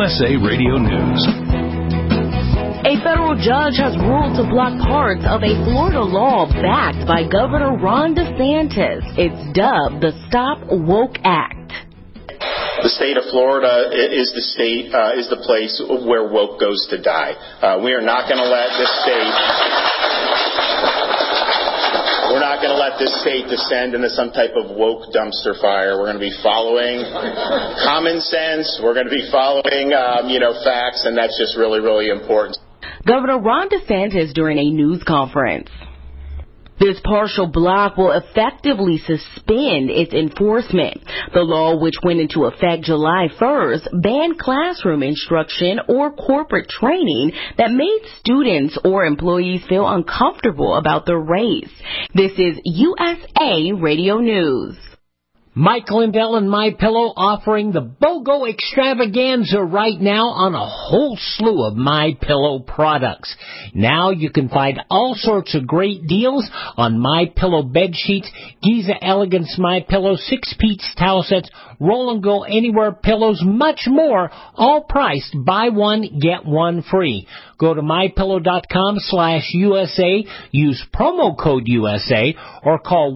USA Radio News. A federal judge has ruled to block parts of a Florida law backed by Governor Ron DeSantis. It's dubbed the Stop Woke Act. The state of Florida is the place where woke goes to die. We are not going to let this state. We're not going to let this state descend into some type of woke dumpster fire. We're going to be following common sense. We're going to be following, facts, and that's just really, really important. Governor Ron DeSantis during a news conference. This partial block will effectively suspend its enforcement. The law, which went into effect July 1st, banned classroom instruction or corporate training that made students or employees feel uncomfortable about their race. This is USA Radio News. Mike Lindell and MyPillow offering the BOGO extravaganza right now on a whole slew of MyPillow products. Now you can find all sorts of great deals on MyPillow bed sheets, Giza Elegance MyPillow, 6-piece towel sets, Roll and Go Anywhere pillows, much more, all priced buy one, get one free. Go to mypillow.com/USA, use promo code USA, or call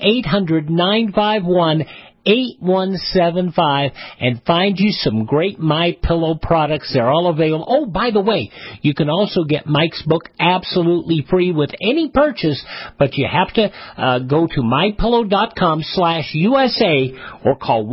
1-800-951-8175 and find you some great MyPillow products. They're all available. Oh, by the way, you can also get Mike's book absolutely free with any purchase, but you have to go to mypillow.com/USA or call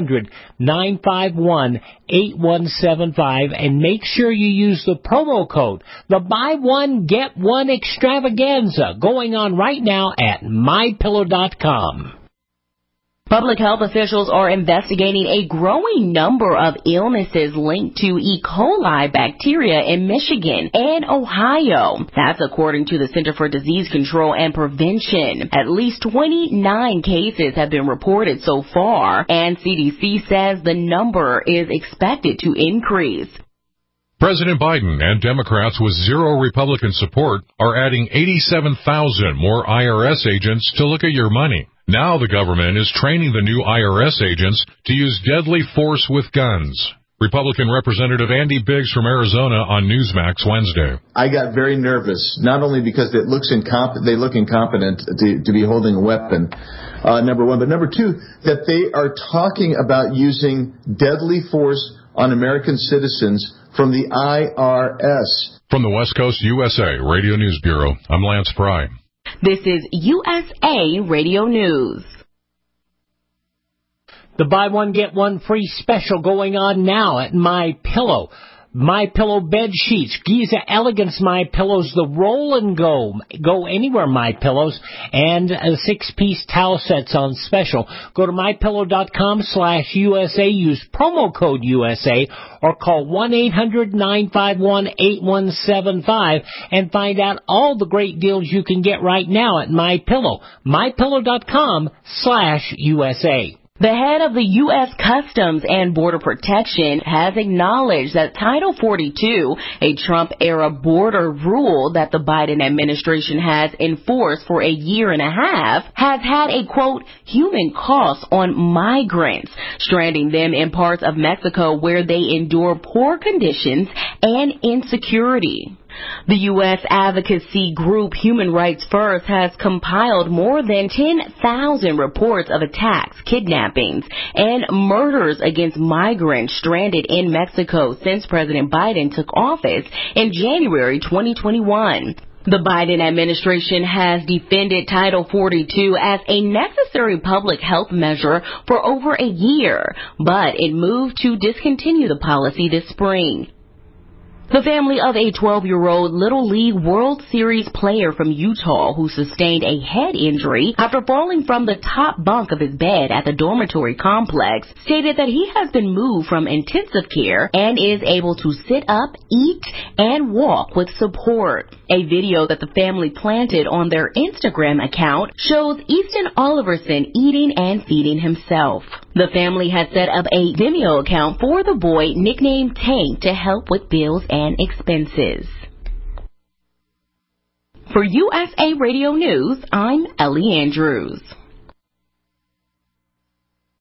1-800-951-8175 and make sure you use the promo code, the buy one, get one extravaganza, going on right now at mypillow.com. Public health officials are investigating a growing number of illnesses linked to E. coli bacteria in Michigan and Ohio. That's according to the Center for Disease Control and Prevention. At least 29 cases have been reported so far, and CDC says the number is expected to increase. President Biden and Democrats with zero Republican support are adding 87,000 more IRS agents to look at your money. Now the government is training the new IRS agents to use deadly force with guns. Republican Representative Andy Biggs from Arizona on Newsmax Wednesday. I got very nervous, not only because they look incompetent to be holding a weapon, number one, but number two, that they are talking about using deadly force on American citizens from the IRS. From the West Coast USA Radio News Bureau, I'm Lance Pry. This is USA Radio News. The buy one, get one free special going on now at MyPillow. MyPillow bed sheets, Giza Elegance MyPillows, the Roll and Go Anywhere MyPillows, and 6-piece towel sets on special. Go to mypillow.com/USA, use promo code USA, or call 1-800-951-8175 and find out all the great deals you can get right now at MyPillow. mypillow.com/USA. The head of the U.S. Customs and Border Protection has acknowledged that Title 42, a Trump-era border rule that the Biden administration has enforced for a year and a half, has had a, quote, human cost on migrants, stranding them in parts of Mexico where they endure poor conditions and insecurity. The U.S. advocacy group Human Rights First has compiled more than 10,000 reports of attacks, kidnappings, and murders against migrants stranded in Mexico since President Biden took office in January 2021. The Biden administration has defended Title 42 as a necessary public health measure for over a year, but it moved to discontinue the policy this spring. The family of a 12-year-old Little League World Series player from Utah who sustained a head injury after falling from the top bunk of his bed at the dormitory complex stated that he has been moved from intensive care and is able to sit up, eat, and walk with support. A video that the family planted on their Instagram account shows Easton Oliverson eating and feeding himself. The family has set up a Vimeo account for the boy nicknamed Tank to help with bills and expenses. For USA Radio News, I'm Ellie Andrews.